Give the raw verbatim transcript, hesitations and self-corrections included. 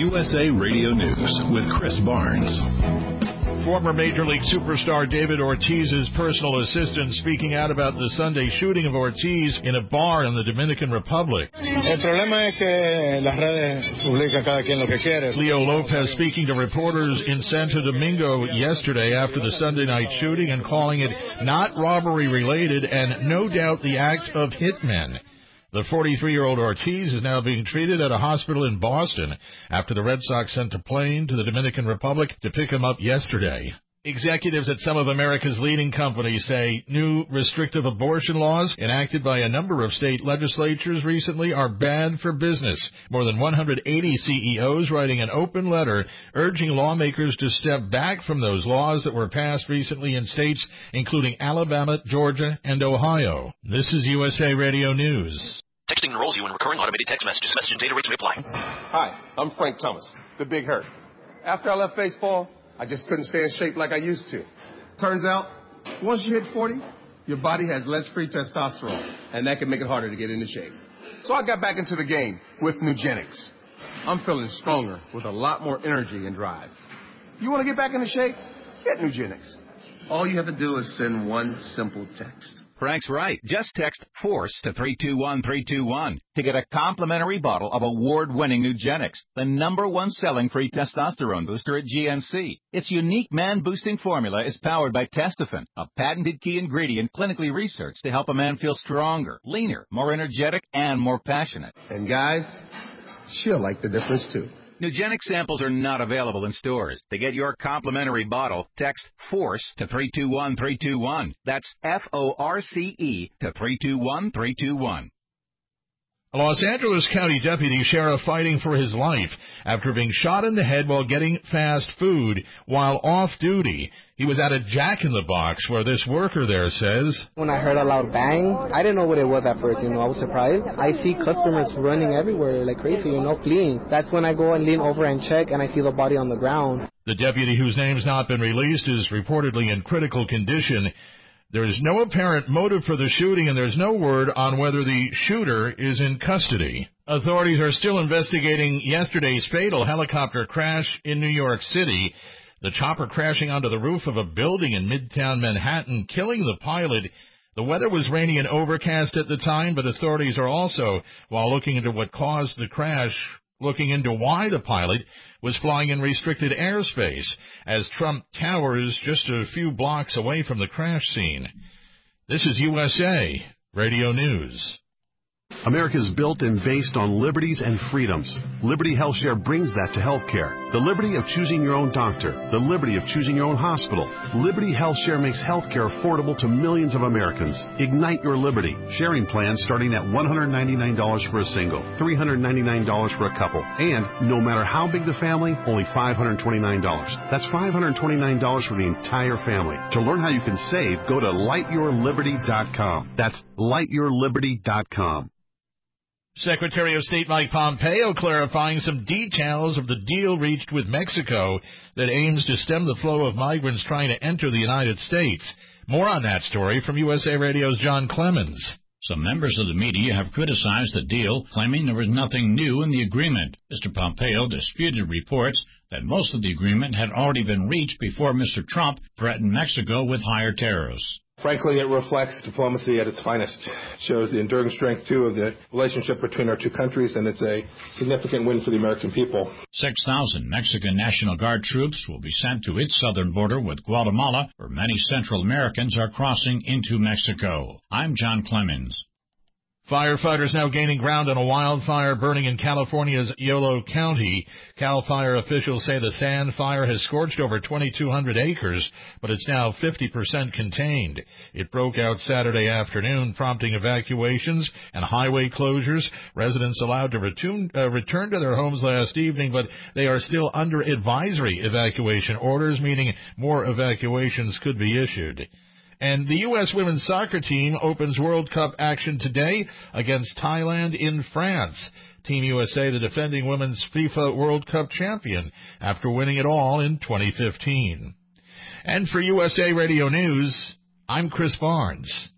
U S A Radio News with Chris Barnes. Former Major League superstar David Ortiz's personal assistant speaking out about the Sunday shooting of Ortiz in a bar in the Dominican Republic. El problema es que las redes publican cada quien lo que quiere. Leo Lopez speaking to reporters in Santo Domingo yesterday after the Sunday night shooting and calling it not robbery related and no doubt the act of hitmen. The forty-three-year-old Ortiz is now being treated at a hospital in Boston after the Red Sox sent a plane to the Dominican Republic to pick him up yesterday. Executives at some of America's leading companies say new restrictive abortion laws enacted by a number of state legislatures recently are bad for business. More than one hundred eighty C E Os writing an open letter urging lawmakers to step back from those laws that were passed recently in states including Alabama, Georgia, and Ohio. This is U S A Radio News. Texting enrolls you in recurring automated text messages. Message and data rates may apply. Hi, I'm Frank Thomas, the Big Hurt. After I left baseball, I just couldn't stay in shape like I used to. Turns out, once you hit forty, your body has less free testosterone, and that can make it harder to get into shape. So I got back into the game with Nugenics. I'm feeling stronger with a lot more energy and drive. You want to get back into shape? Get Nugenics. All you have to do is send one simple text. Frank's right. Just text FORCE to three two one three two one to get a complimentary bottle of award-winning Nugenics, the number one selling free testosterone booster at G N C. Its unique man-boosting formula is powered by Testofen, a patented key ingredient clinically researched to help a man feel stronger, leaner, more energetic, and more passionate. And guys, she'll like the difference too. Nugenics samples are not available in stores. To get your complimentary bottle, text FORCE to three two one three two one. That's F O R C E to three two one three two one. A Los Angeles County deputy sheriff fighting for his life after being shot in the head while getting fast food while off duty. He was at a Jack in the Box where this worker there says, when I heard a loud bang, I didn't know what it was at first, you know, I was surprised. I see customers running everywhere like crazy, you know, fleeing. That's when I go and lean over and check and I see the body on the ground. The deputy, whose name's not been released, is reportedly in critical condition. There is no apparent motive for the shooting, and there's no word on whether the shooter is in custody. Authorities are still investigating yesterday's fatal helicopter crash in New York City. The chopper crashing onto the roof of a building in Midtown Manhattan, killing the pilot. The weather was rainy and overcast at the time, but authorities are also, while looking into what caused the crash, looking into why the pilot was flying in restricted airspace as Trump Towers just a few blocks away from the crash scene. This is U S A Radio News. America is built and based on liberties and freedoms. Liberty HealthShare brings that to healthcare. The liberty of choosing your own doctor. The liberty of choosing your own hospital. Liberty HealthShare makes healthcare affordable to millions of Americans. Ignite your liberty. Sharing plans starting at one hundred ninety-nine dollars for a single, three hundred ninety-nine dollars for a couple, and no matter how big the family, only five hundred twenty-nine dollars. That's five hundred twenty-nine dollars for the entire family. To learn how you can save, go to light your liberty dot com. That's light your liberty dot com. Secretary of State Mike Pompeo clarifying some details of the deal reached with Mexico that aims to stem the flow of migrants trying to enter the United States. More on that story from U S A Radio's John Clemens. Some members of the media have criticized the deal, claiming there was nothing new in the agreement. Mister Pompeo disputed reports that most of the agreement had already been reached before Mister Trump threatened Mexico with higher tariffs. Frankly, it reflects diplomacy at its finest. It shows the enduring strength, too, of the relationship between our two countries, and it's a significant win for the American people. six thousand Mexican National Guard troops will be sent to its southern border with Guatemala, where many Central Americans are crossing into Mexico. I'm John Clemens. Firefighters now gaining ground on a wildfire burning in California's Yolo County. Cal Fire officials say the sand fire has scorched over twenty-two hundred acres, but it's now fifty percent contained. It broke out Saturday afternoon, prompting evacuations and highway closures. Residents allowed to return, uh, return to their homes last evening, but they are still under advisory evacuation orders, meaning more evacuations could be issued. And the U S women's soccer team opens World Cup action today against Thailand in France. Team U S A, the defending women's FIFA World Cup champion, after winning it all in twenty fifteen. And for U S A Radio News, I'm Chris Barnes.